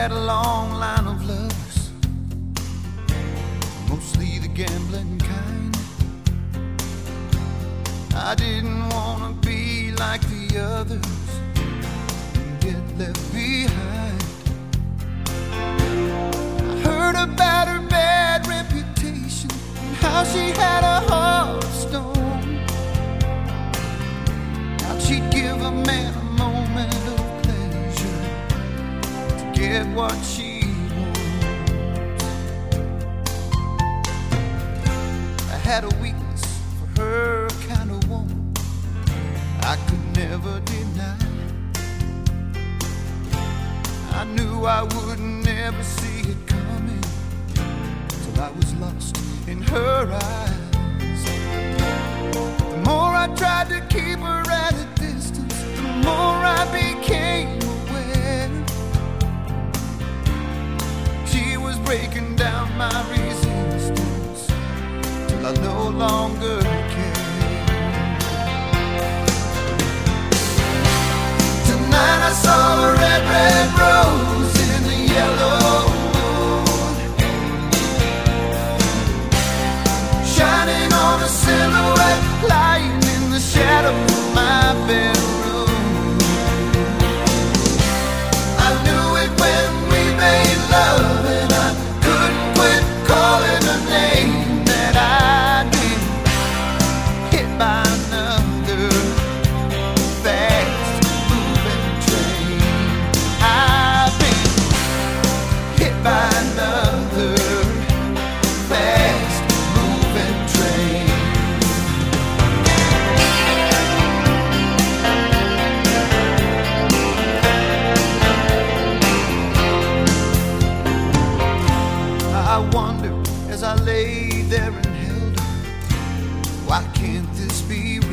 had a long line of lovers, mostly the gambling kind. I didn't want to be like the others and get left behind. I heard about her bad reputation and how she had a heart of stone. How she'd give a man a moment of pleasure to get what she wants. I had a weakness for her kind of woman I could never deny. I knew I would never see it coming till I was lost in her eyes. The more I tried to keep her at a distance, the more I became aware she was breaking down my resistance till I no longer cared. Tonight I saw a red, red rose in the yellow moon, shining on a silhouette lying in the shadow of my bedroom. I knew it when we made love, and I couldn't quit calling her name that I'd been hit by another fast moving train. I've been hit by another fast moving train. I wonder as I lay there and held her, why can't this be